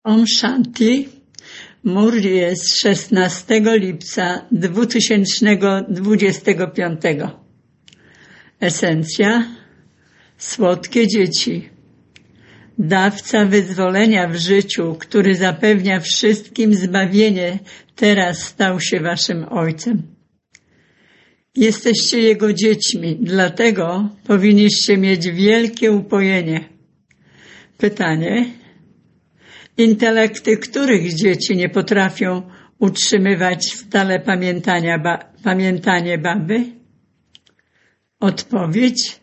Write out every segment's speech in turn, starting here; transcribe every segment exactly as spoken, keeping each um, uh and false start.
Om Shanti. Mur jest szesnastego lipca dwa tysiące dwudziestego piątego. Esencja. Słodkie dzieci. Dawca wyzwolenia w życiu, który zapewnia wszystkim zbawienie, teraz stał się waszym Ojcem. Jesteście Jego dziećmi, dlatego powinniście mieć wielkie upojenie. Pytanie. Intelekty których dzieci nie potrafią utrzymywać stale pamiętania ba- pamiętanie baby? Odpowiedź.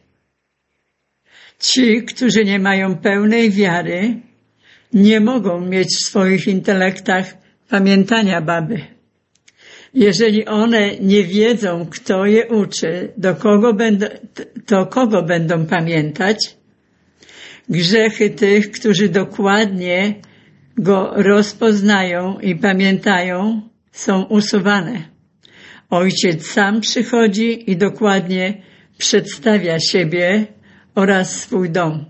Ci, którzy nie mają pełnej wiary, nie mogą mieć w swoich intelektach pamiętania baby. Jeżeli one nie wiedzą, kto je uczy, do kogo będą, to kogo będą pamiętać? Grzechy tych, którzy dokładnie go rozpoznają i pamiętają, są usuwane. Ojciec sam przychodzi i dokładnie przedstawia siebie oraz swój dom.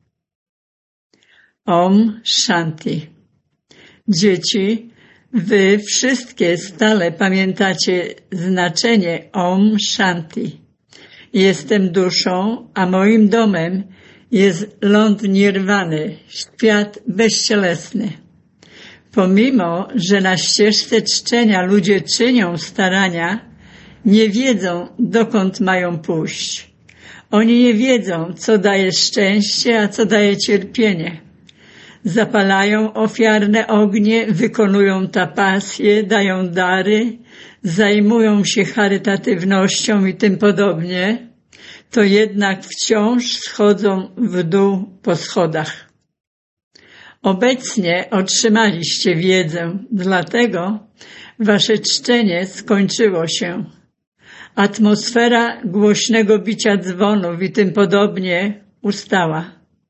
Om Shanti. Dzieci, wy wszystkie stale pamiętacie znaczenie Om Shanti. Jestem duszą, a moim domem jest ląd nirwany, świat bezcielesny. Pomimo, że na ścieżce czczenia ludzie czynią starania, nie wiedzą, dokąd mają pójść. Oni nie wiedzą, co daje szczęście, a co daje cierpienie. Zapalają ofiarne ognie, wykonują tapasje, dają dary, zajmują się charytatywnością i tym podobnie, to jednak wciąż schodzą w dół po schodach. Obecnie otrzymaliście wiedzę, dlatego wasze czczenie skończyło się. Atmosfera głośnego bicia dzwonów i tym podobnie ustała.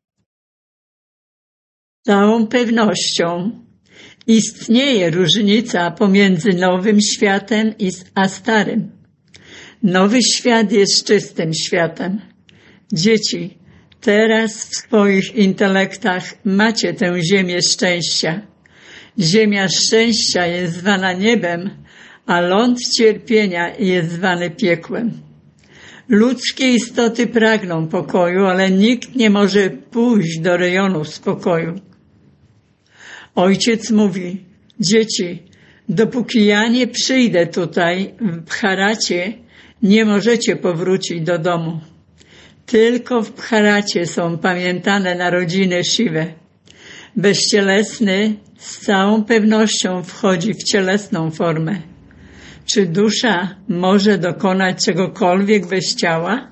Z całą pewnością istnieje różnica pomiędzy nowym światem a starym. Nowy świat jest czystym światem. Dzieci, teraz w swoich intelektach macie tę ziemię szczęścia. Ziemia szczęścia jest zwana niebem, a ląd cierpienia jest zwany piekłem. Ludzkie istoty pragną pokoju, ale nikt nie może pójść do rejonu spokoju. Ojciec mówi, dzieci, dopóki ja nie przyjdę tutaj w Bharacie, nie możecie powrócić do domu. Tylko w Bharacie są pamiętane narodziny Shiwy. Bezcielesny z całą pewnością wchodzi w cielesną formę. Czy dusza może dokonać czegokolwiek bez ciała?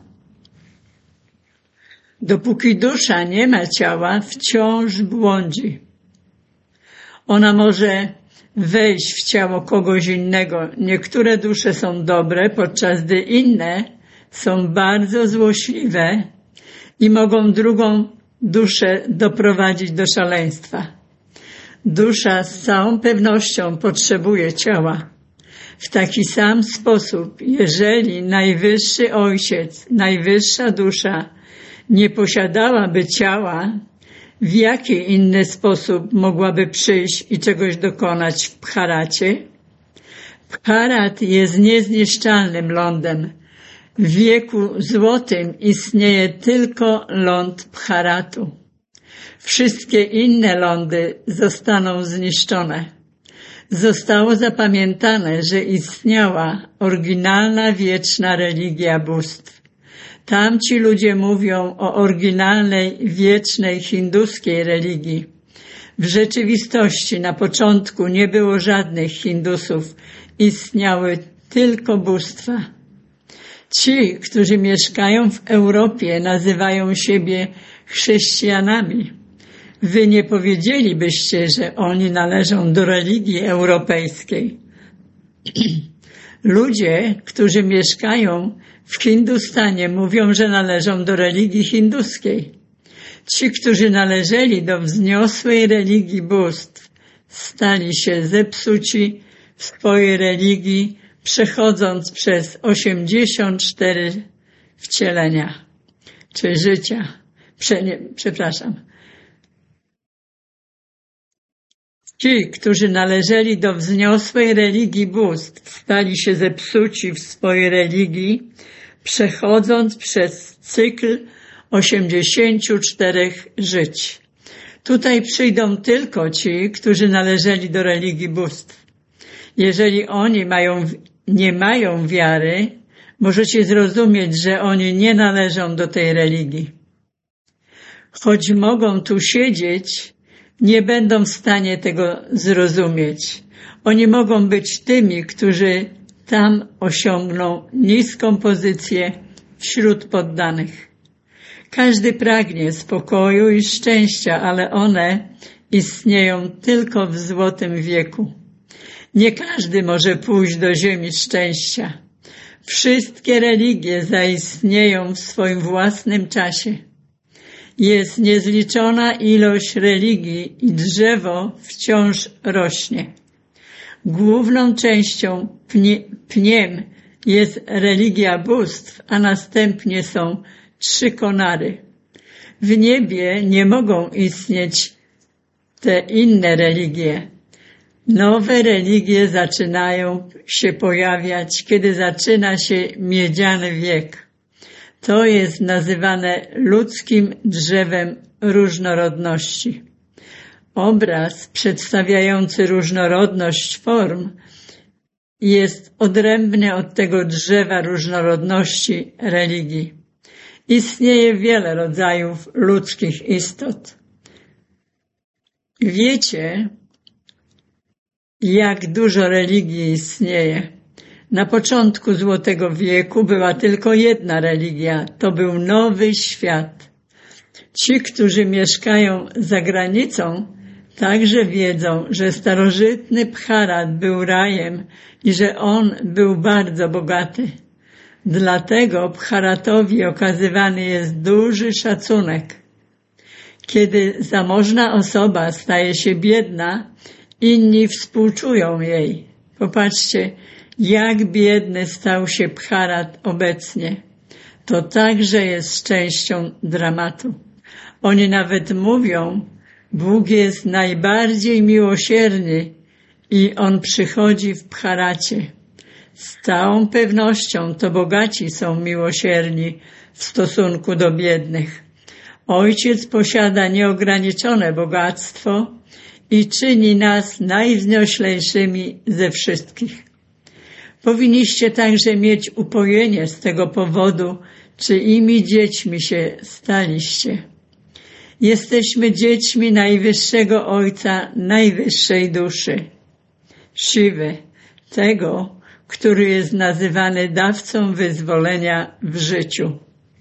Dopóki dusza nie ma ciała, wciąż błądzi. Ona może wejść w ciało kogoś innego. Niektóre dusze są dobre, podczas gdy inne są bardzo złośliwe i mogą drugą duszę doprowadzić do szaleństwa. Dusza z całą pewnością potrzebuje ciała. W taki sam sposób, jeżeli Najwyższy Ojciec, Najwyższa Dusza nie posiadałaby ciała, w jaki inny sposób mogłaby przyjść i czegoś dokonać w Bharacie? Bharat jest niezniszczalnym lądem. W wieku złotym istnieje tylko ląd Bharatu. Wszystkie inne lądy zostaną zniszczone. Zostało zapamiętane, że istniała oryginalna wieczna religia bóstw. Tamci ludzie mówią o oryginalnej, wiecznej hinduskiej religii. W rzeczywistości na początku nie było żadnych Hindusów, istniały tylko bóstwa. Ci, którzy mieszkają w Europie, nazywają siebie chrześcijanami. Wy nie powiedzielibyście, że oni należą do religii europejskiej. Ludzie, którzy mieszkają w Hindustanie, mówią, że należą do religii hinduskiej. Ci, którzy należeli do wzniosłej religii bóstw, stali się zepsuci w swojej religii, przechodząc przez osiemdziesiąt cztery wcielenia, czy życia, Prze, nie, przepraszam, Ci, którzy należeli do wzniosłej religii bóstw, stali się zepsuci w swojej religii, przechodząc przez cykl osiemdziesięciu czterech żyć. Tutaj przyjdą tylko ci, którzy należeli do religii bóstw. Jeżeli oni mają, nie mają wiary, możecie zrozumieć, że oni nie należą do tej religii. Choć mogą tu siedzieć, nie będą w stanie tego zrozumieć. Oni mogą być tymi, którzy tam osiągną niską pozycję wśród poddanych. Każdy pragnie spokoju i szczęścia, ale one istnieją tylko w złotym wieku. Nie każdy może pójść do ziemi szczęścia. Wszystkie religie zaistnieją w swoim własnym czasie. Jest niezliczona ilość religii i drzewo wciąż rośnie. Główną częścią pnie, pniem jest religia bóstw, a następnie są trzy konary. W niebie nie mogą istnieć te inne religie. Nowe religie zaczynają się pojawiać, kiedy zaczyna się miedziany wiek. To jest nazywane ludzkim drzewem różnorodności. Obraz przedstawiający różnorodność form jest odrębny od tego drzewa różnorodności religii. Istnieje wiele rodzajów ludzkich istot. Wiecie, jak dużo religii istnieje. Na początku Złotego Wieku była tylko jedna religia. To był Nowy Świat. Ci, którzy mieszkają za granicą, także wiedzą, że starożytny Bharat był rajem i że on był bardzo bogaty. Dlatego Bharatowi okazywany jest duży szacunek. Kiedy zamożna osoba staje się biedna, inni współczują jej. Popatrzcie, jak biedny stał się Bharat obecnie. To także jest częścią dramatu. Oni nawet mówią, Bóg jest najbardziej miłosierny i On przychodzi w Bharacie. Z całą pewnością to bogaci są miłosierni w stosunku do biednych. Ojciec posiada nieograniczone bogactwo i czyni nas najwznioślejszymi ze wszystkich. Powinniście także mieć upojenie z tego powodu, czyimi dziećmi się staliście. Jesteśmy dziećmi Najwyższego Ojca Najwyższej Duszy, Siwy, tego, który jest nazywany dawcą wyzwolenia w życiu.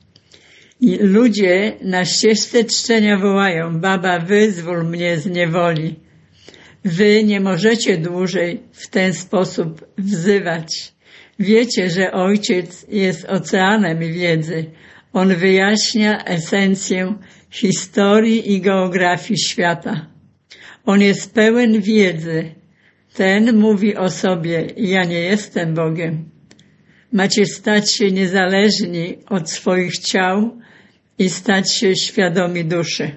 I ludzie na ścieżce czczenia wołają, Baba, wyzwól mnie z niewoli. Wy nie możecie dłużej w ten sposób wzywać. Wiecie, że Ojciec jest oceanem wiedzy. On wyjaśnia esencję historii i geografii świata. On jest pełen wiedzy. Ten mówi o sobie, ja nie jestem Bogiem. Macie stać się niezależni od swoich ciał i stać się świadomi duszy.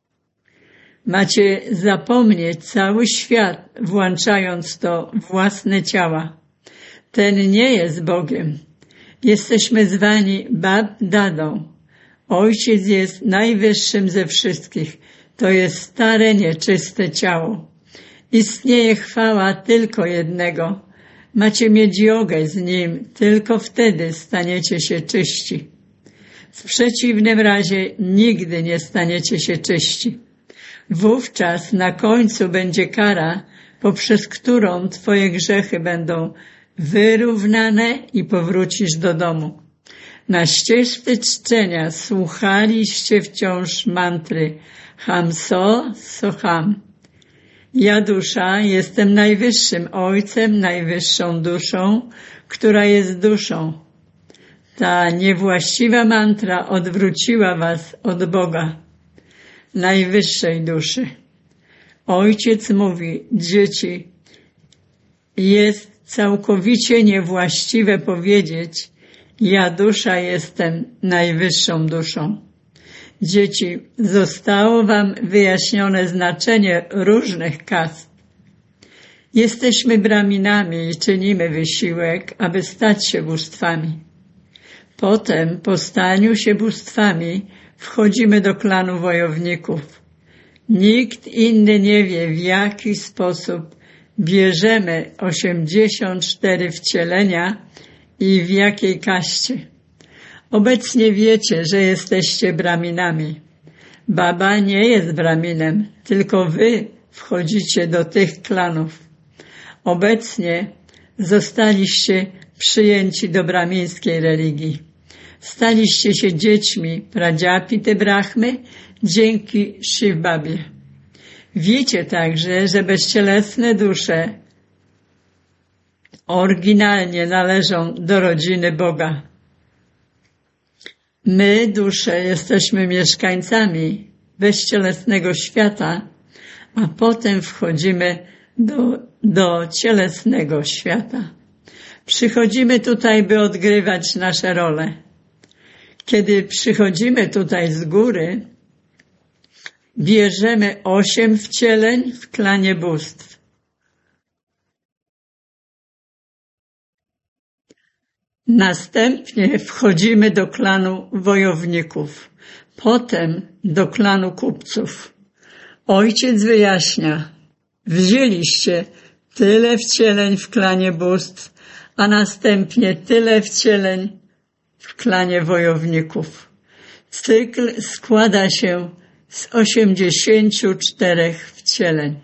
Macie zapomnieć cały świat, włączając to własne ciała. Ten nie jest Bogiem. Jesteśmy zwani Bab Dadą. Ojciec jest najwyższym ze wszystkich. To jest stare, nieczyste ciało. Istnieje chwała tylko jednego. Macie mieć jogę z Nim, tylko wtedy staniecie się czyści. W przeciwnym razie nigdy nie staniecie się czyści. Wówczas na końcu będzie kara, poprzez którą twoje grzechy będą wyrównane i powrócisz do domu. Na ścieżce czczenia słuchaliście wciąż mantry Hamso Soham. Ja, dusza, jestem najwyższym Ojcem, najwyższą duszą, która jest duszą. Ta niewłaściwa mantra odwróciła was od Boga, najwyższej duszy. Ojciec mówi, dzieci, jest całkowicie niewłaściwe powiedzieć, ja, dusza, jestem najwyższą duszą. Dzieci, zostało wam wyjaśnione znaczenie różnych kast. Jesteśmy braminami i czynimy wysiłek, aby stać się bóstwami. Potem, po staniu się bóstwami, wchodzimy do klanu wojowników. Nikt inny nie wie, w jaki sposób bierzemy osiemdziesiąt cztery wcielenia i w jakiej kaście. Obecnie wiecie, że jesteście braminami. Baba nie jest braminem, tylko wy wchodzicie do tych klanów. Obecnie zostaliście przyjęci do bramińskiej religii. Staliście się dziećmi Pradziapity Brahmy dzięki Shiv Babie. Wiecie także, że bezcielesne dusze oryginalnie należą do rodziny Boga. My, dusze, jesteśmy mieszkańcami bezcielesnego świata, a potem wchodzimy do, do cielesnego świata. Przychodzimy tutaj, by odgrywać nasze role. Kiedy przychodzimy tutaj z góry, bierzemy osiem wcieleń w klanie bóstw. Następnie wchodzimy do klanu wojowników, potem do klanu kupców. Ojciec wyjaśnia, wzięliście tyle wcieleń w klanie bóstw, a następnie tyle wcieleń w klanie wojowników. Cykl składa się z osiemdziesięciu czterech wcieleń.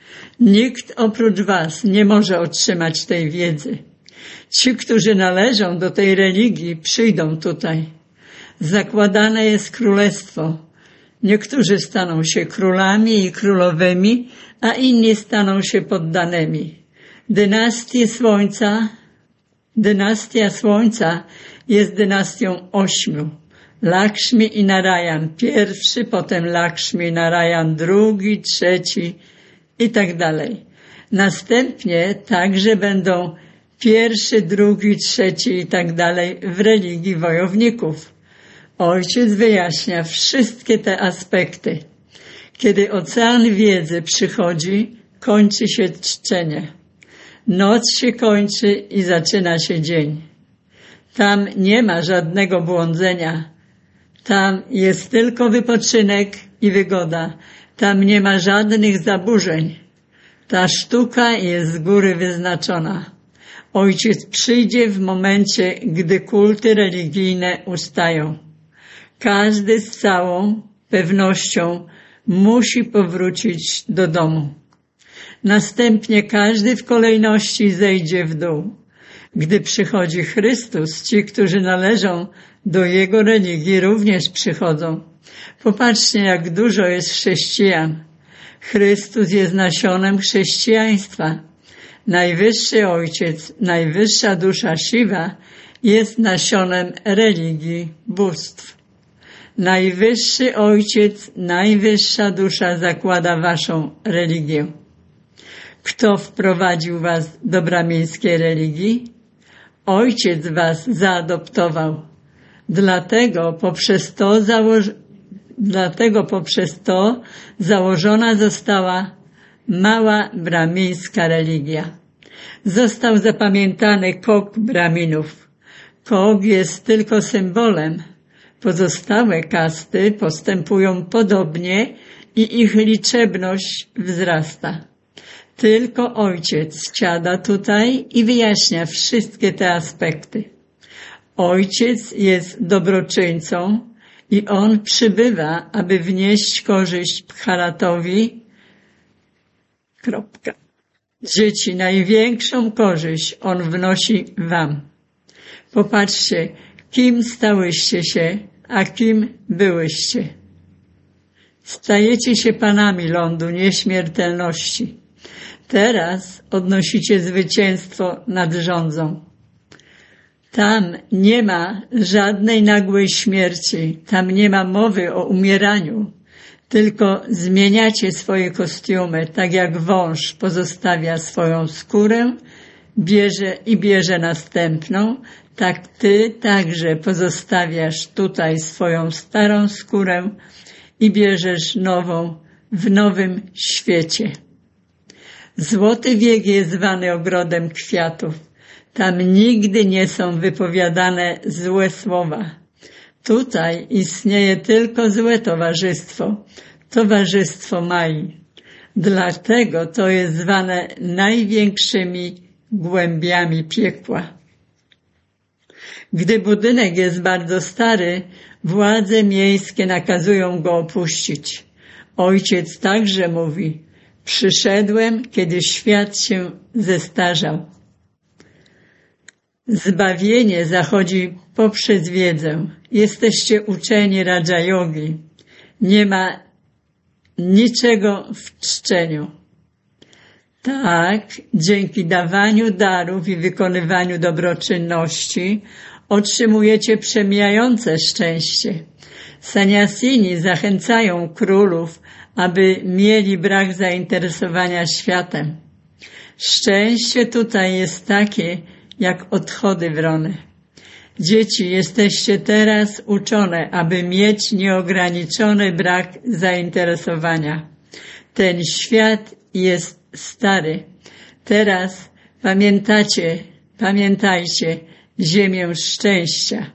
Nikt oprócz was nie może otrzymać tej wiedzy. Ci, którzy należą do tej religii, przyjdą tutaj. Zakładane jest królestwo. Niektórzy staną się królami i królowymi, a inni staną się poddanymi. Dynastie Słońca, dynastia Słońca jest dynastią ośmiu. Lakshmi i Narayan pierwszy, potem Lakshmi i Narayan drugi, trzeci i tak dalej. Następnie także będą pierwszy, drugi, trzeci i tak dalej w religii wojowników. Ojciec wyjaśnia wszystkie te aspekty. Kiedy ocean wiedzy przychodzi, kończy się czczenie. Noc się kończy i zaczyna się dzień. Tam nie ma żadnego błądzenia. Tam jest tylko wypoczynek i wygoda. Tam nie ma żadnych zaburzeń. Ta sztuka jest z góry wyznaczona. Ojciec przyjdzie w momencie, gdy kulty religijne ustają. Każdy z całą pewnością musi powrócić do domu. Następnie każdy w kolejności zejdzie w dół. Gdy przychodzi Chrystus, ci, którzy należą do Jego religii, również przychodzą. Popatrzcie, jak dużo jest chrześcijan. Chrystus jest nasionem chrześcijaństwa. Najwyższy Ojciec, najwyższa dusza Shiva jest nasionem religii bóstw. Najwyższy Ojciec, najwyższa dusza zakłada waszą religię. Kto wprowadził was do bramińskiej religii? Ojciec was zaadoptował. Dlatego poprzez to, założ... Dlatego poprzez to założona została mała bramińska religia. Został zapamiętany kok braminów. Kok jest tylko symbolem. Pozostałe kasty postępują podobnie i ich liczebność wzrasta. Tylko Ojciec siada tutaj i wyjaśnia wszystkie te aspekty. Ojciec jest dobroczyńcą i On przybywa, aby wnieść korzyść Bharatowi. Kropka. Dzieci, największą korzyść On wnosi wam. Popatrzcie, kim stałyście się, a kim byłyście. Stajecie się panami lądu nieśmiertelności. Teraz odnosicie zwycięstwo nad rządzą. Tam nie ma żadnej nagłej śmierci, tam nie ma mowy o umieraniu, tylko zmieniacie swoje kostiumy, tak jak wąż pozostawia swoją skórę, bierze i bierze następną, tak ty także pozostawiasz tutaj swoją starą skórę i bierzesz nową w nowym świecie. Złoty wiek jest zwany ogrodem kwiatów. Tam nigdy nie są wypowiadane złe słowa. Tutaj istnieje tylko złe towarzystwo, towarzystwo Mai. Dlatego to jest zwane największymi głębiami piekła. Gdy budynek jest bardzo stary, władze miejskie nakazują go opuścić. Ojciec także mówi: przyszedłem, kiedy świat się zestarzał. Zbawienie zachodzi poprzez wiedzę. Jesteście uczeni Raja Yogi. Nie ma niczego w czczeniu. Tak, dzięki dawaniu darów i wykonywaniu dobroczynności otrzymujecie przemijające szczęście. Saniasini zachęcają królów, aby mieli brak zainteresowania światem. Szczęście tutaj jest takie, jak odchody wrony. Dzieci, jesteście teraz uczone, aby mieć nieograniczony brak zainteresowania. Ten świat jest stary. Teraz pamiętacie, pamiętajcie ziemię szczęścia.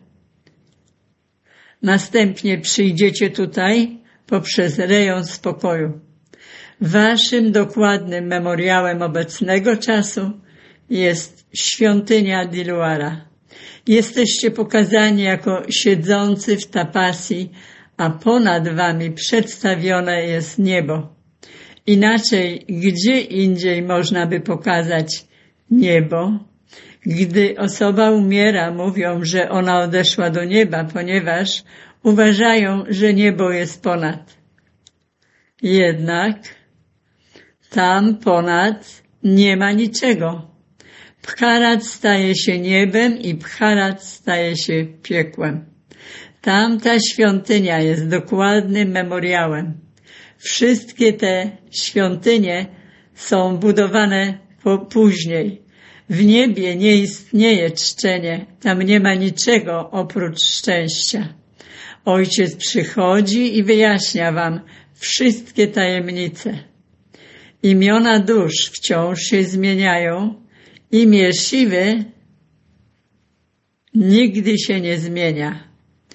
Następnie przyjdziecie tutaj poprzez rejon spokoju. Waszym dokładnym memoriałem obecnego czasu jest świątynia Diluara. Jesteście pokazani jako siedzący w tapasji, a ponad wami przedstawione jest niebo. Inaczej, gdzie indziej można by pokazać niebo? Gdy osoba umiera, mówią, że ona odeszła do nieba, ponieważ uważają, że niebo jest ponad. Jednak tam ponad nie ma niczego. Bharat staje się niebem i Bharat staje się piekłem. Tamta świątynia jest dokładnym memoriałem. Wszystkie te świątynie są budowane po, później. W niebie nie istnieje czczenie, tam nie ma niczego oprócz szczęścia. Ojciec przychodzi i wyjaśnia wam wszystkie tajemnice. Imiona dusz wciąż się zmieniają. Imię Siwy nigdy się nie zmienia.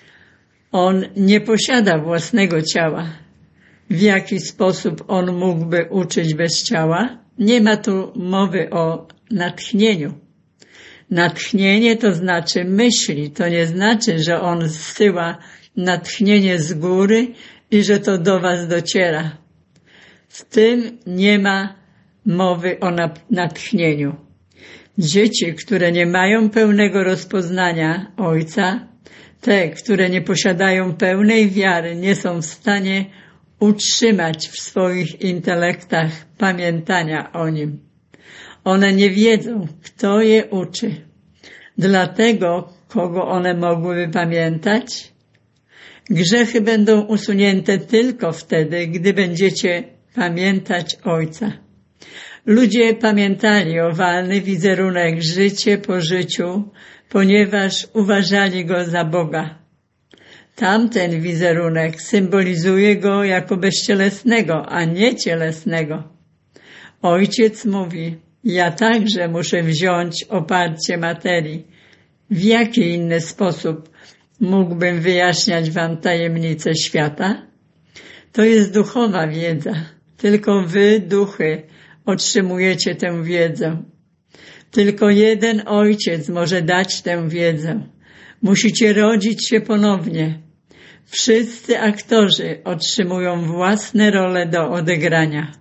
On nie posiada własnego ciała. W jaki sposób on mógłby uczyć bez ciała? Nie ma tu mowy o natchnieniu. Natchnienie to znaczy myśli. To nie znaczy, że on zsyła natchnienie z góry i że to do was dociera. W tym nie ma mowy o natchnieniu. Dzieci, które nie mają pełnego rozpoznania Ojca, te, które nie posiadają pełnej wiary, nie są w stanie utrzymać w swoich intelektach pamiętania o Nim. One nie wiedzą, kto je uczy. Dlatego, kogo one mogłyby pamiętać? Grzechy będą usunięte tylko wtedy, gdy będziecie pamiętać Ojca. Ludzie pamiętali owalny wizerunek życie po życiu, ponieważ uważali go za Boga. Tamten wizerunek symbolizuje go jako bezcielesnego, a nie cielesnego. Ojciec mówi: ja także muszę wziąć oparcie materii. W jaki inny sposób mógłbym wyjaśniać wam tajemnice świata? To jest duchowa wiedza. Tylko wy, duchy, otrzymujecie tę wiedzę. Tylko jeden Ojciec może dać tę wiedzę. Musicie rodzić się ponownie. Wszyscy aktorzy otrzymują własne role do odegrania.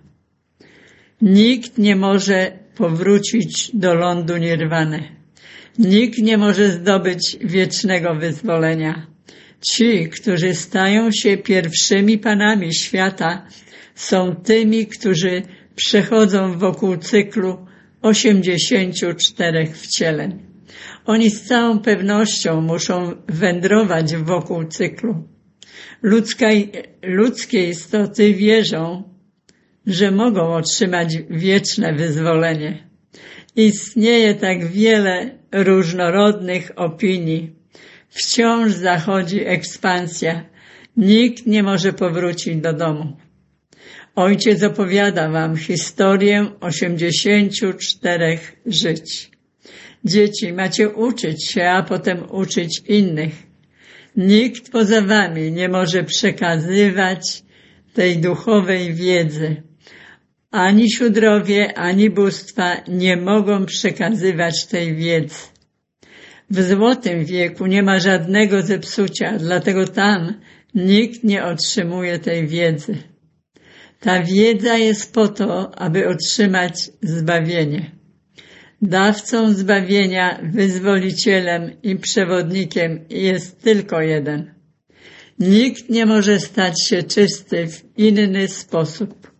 Nikt nie może powrócić do lądu nirwany. Nikt nie może zdobyć wiecznego wyzwolenia. Ci, którzy stają się pierwszymi panami świata, są tymi, którzy przechodzą wokół cyklu osiemdziesięciu czterech wcieleń. Oni z całą pewnością muszą wędrować wokół cyklu. Ludzka, ludzkie istoty wierzą, że mogą otrzymać wieczne wyzwolenie. Istnieje tak wiele różnorodnych opinii. Wciąż zachodzi ekspansja. Nikt nie może powrócić do domu. Ojciec opowiada wam historię osiemdziesięciu czterech żyć. Dzieci, macie uczyć się, a potem uczyć innych. Nikt poza wami nie może przekazywać tej duchowej wiedzy. Ani siódrowie, ani bóstwa nie mogą przekazywać tej wiedzy. W złotym wieku nie ma żadnego zepsucia, dlatego tam nikt nie otrzymuje tej wiedzy. Ta wiedza jest po to, aby otrzymać zbawienie. Dawcą zbawienia, wyzwolicielem i przewodnikiem jest tylko jeden. Nikt nie może stać się czysty w inny sposób,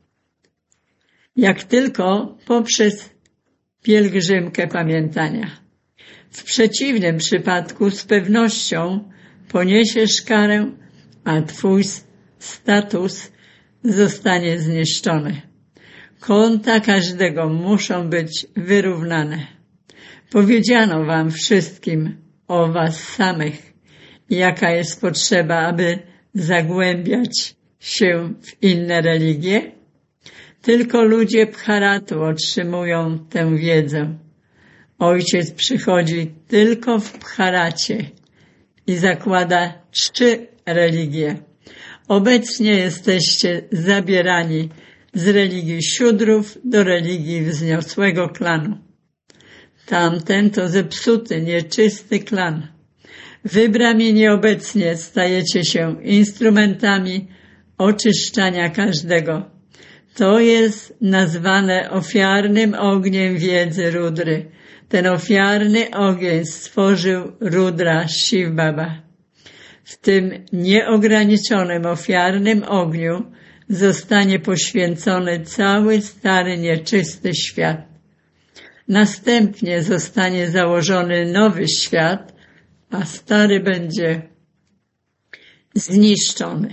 jak tylko poprzez pielgrzymkę pamiętania. W przeciwnym przypadku z pewnością poniesiesz karę, a twój status zostanie zniszczony. Konta każdego muszą być wyrównane. Powiedziano wam wszystkim o was samych, jaka jest potrzeba, aby zagłębiać się w inne religie. Tylko ludzie Bharatu otrzymują tę wiedzę. Ojciec przychodzi tylko w Bharacie i zakłada trzy religie. Obecnie jesteście zabierani z religii siódrów do religii wzniosłego klanu. Tamten to zepsuty, nieczysty klan. Wy, brahmini, obecnie stajecie się instrumentami oczyszczania każdego. To jest nazwane ofiarnym ogniem wiedzy Rudry. Ten ofiarny ogień stworzył Rudra Shiv Baba. W tym nieograniczonym ofiarnym ogniu zostanie poświęcony cały stary, nieczysty świat. Następnie zostanie założony nowy świat, a stary będzie zniszczony.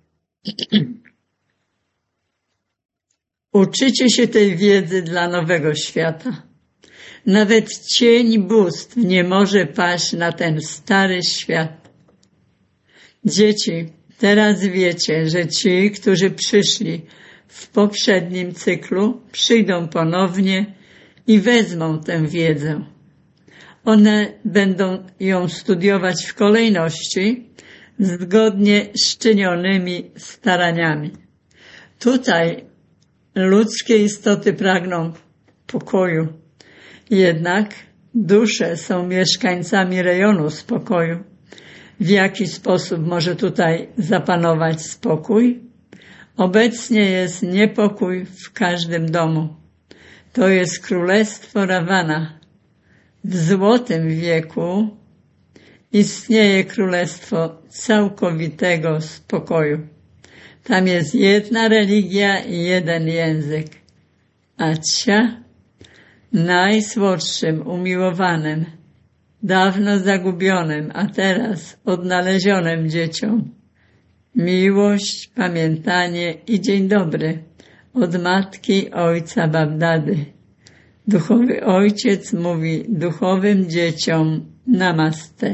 Uczycie się tej wiedzy dla nowego świata. Nawet cień bóstw nie może paść na ten stary świat. Dzieci, teraz wiecie, że ci, którzy przyszli w poprzednim cyklu, przyjdą ponownie i wezmą tę wiedzę. One będą ją studiować w kolejności, zgodnie z czynionymi staraniami. Tutaj ludzkie istoty pragną pokoju, jednak dusze są mieszkańcami rejonu spokoju. W jaki sposób może tutaj zapanować spokój? Obecnie jest niepokój w każdym domu. To jest królestwo Ravana. W złotym wieku istnieje królestwo całkowitego spokoju. Tam jest jedna religia i jeden język. Acia, najsłodszym, umiłowanym, dawno zagubionym, a teraz odnalezionym dzieciom. Miłość, pamiętanie i dzień dobry od matki, ojca, Babdady. Duchowy ojciec mówi duchowym dzieciom namaste.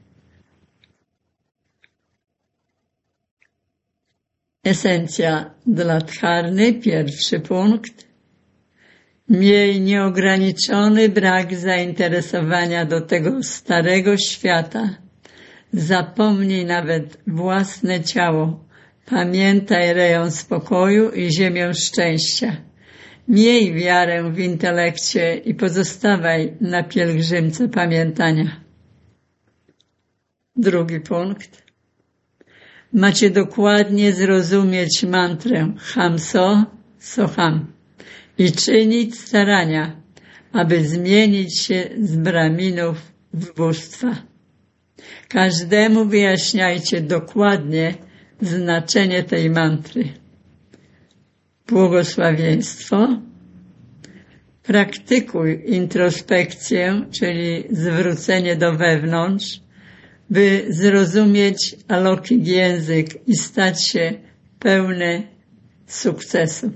Esencja dla dharny, pierwszy punkt. Miej nieograniczony brak zainteresowania do tego starego świata. Zapomnij nawet własne ciało. Pamiętaj rejon spokoju i ziemię szczęścia. Miej wiarę w intelekcie i pozostawaj na pielgrzymce pamiętania. Drugi punkt. Macie dokładnie zrozumieć mantrę Hamso Soham i czynić starania, aby zmienić się z braminów w bóstwa. Każdemu wyjaśniajcie dokładnie znaczenie tej mantry. Błogosławieństwo. Praktykuj introspekcję, czyli zwrócenie do wewnątrz, by zrozumieć alokik język i stać się pełny sukcesu.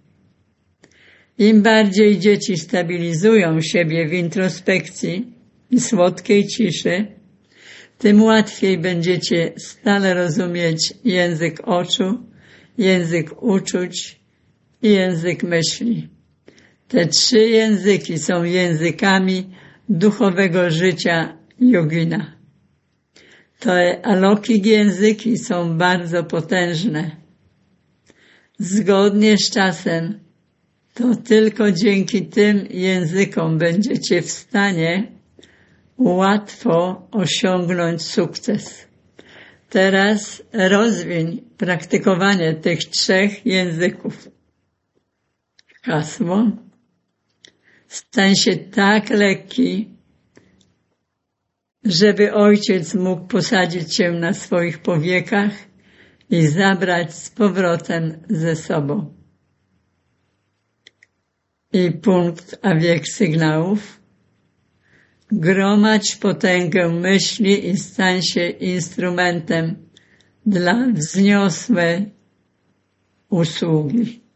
Im bardziej dzieci stabilizują siebie w introspekcji i słodkiej ciszy, tym łatwiej będziecie stale rozumieć język oczu, język uczuć i język myśli. Te trzy języki są językami duchowego życia jogina. Te alokik języki są bardzo potężne. Zgodnie z czasem to tylko dzięki tym językom będziecie w stanie łatwo osiągnąć sukces. Teraz rozwiń praktykowanie tych trzech języków. Hasło. Stań się tak lekki, żeby Ojciec mógł posadzić cię na swoich powiekach i zabrać z powrotem ze sobą. I punkt, a wiek sygnałów. Gromadź potęgę myśli i stań się instrumentem dla wzniosłej usługi.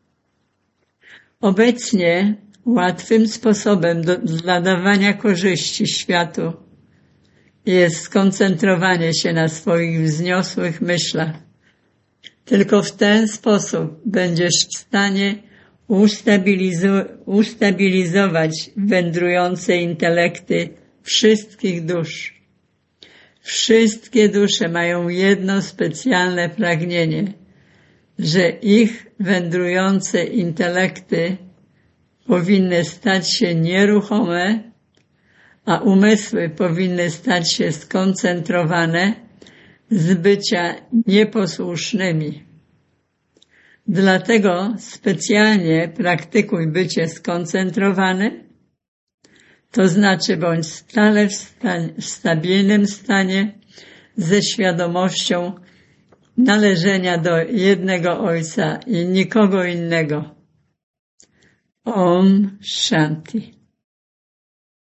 Obecnie łatwym sposobem do, dla dawania korzyści światu jest skoncentrowanie się na swoich wzniosłych myślach. Tylko w ten sposób będziesz w stanie ustabilizo- ustabilizować wędrujące intelekty wszystkich dusz. Wszystkie dusze mają jedno specjalne pragnienie, że ich wędrujące intelekty powinny stać się nieruchome, a umysły powinny stać się skoncentrowane z bycia nieposłusznymi. Dlatego specjalnie praktykuj bycie skoncentrowany, to znaczy bądź stale w, sta- w stabilnym stanie ze świadomością należenia do jednego Ojca i nikogo innego. Om Shanti.